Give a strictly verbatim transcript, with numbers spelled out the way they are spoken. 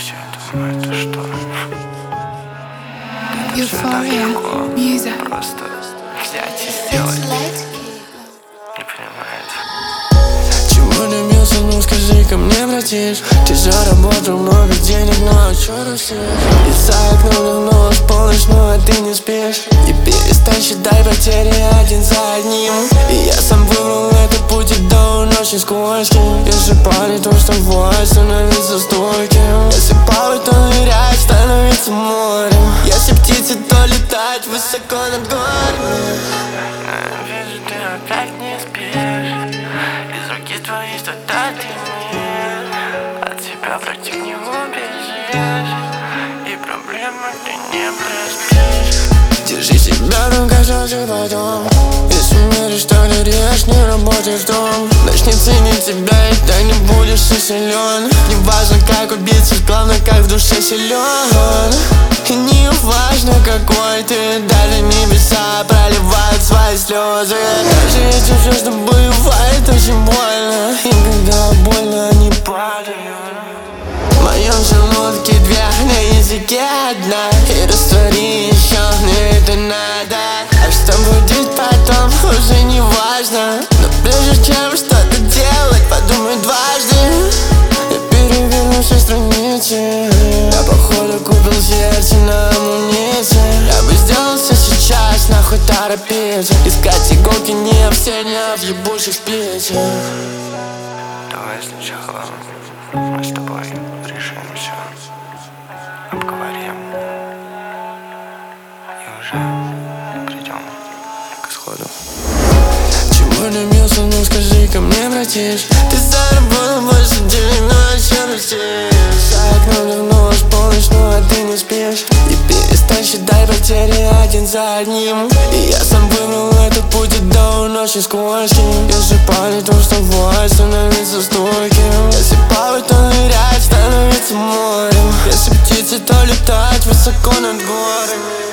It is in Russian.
все это, это что? Это все так Euphoria легко. Music. Просто взять и сделать. Не понимаете? Чего добился, ну скажи-ка мне, братиш. Ты заработал много денег, но а чё русишь? И за окном давно полночь, ну а ты не спишь. И перестань считать потери один за одним. И я сам выбрал этот путь, и да он очень скользкий. Если парень, то что твой становится стойким. Если плавать, то нырять, становится морем. Если птицы, то летать высоко над горами. Вижу, ты опять не спишь. Из руки твоей что-то ты мир. От себя против не убежишь. И проблемы ты не простишь. Держи себя в руках, же потом. Если меришь, то не режь, не работаешь в дом. Начни ценить себя, и так не будешь и силен. Не важно, как убиться, главное, как в душе силен. И не важно, какой ты, даже небеса проливают свои слезы. Даже этим все, что бывает, очень больно. И когда больно, они падают. В моем желудке две, на языке одна. И раствори еще, мне это надо. А что будет потом, уже не важно. Но прежде чем что-то делать, подумай дважды. Я переверну все страницы. Я походу купил сердце на амуниции. Я бы сделал все сейчас, нахуй торопиться. Искать иголки не в сене, а в ебучих сплетях. Давай сначала мы с тобой решим все, обговорим и уже придем к исходу. Чего добился, ну скажи-ка мне, братиш. Ты заработал больше денег, но а чё растишь? За окном давно полночь, ну а ты не спишь. И перестань считать потери один за одним. И я сам выбрал этот путь, и да он очень скользкий. Если парень, то что твой становится стойким. Если плавать, то нырять, становится морем. Если птицы, то летать высоко над горами.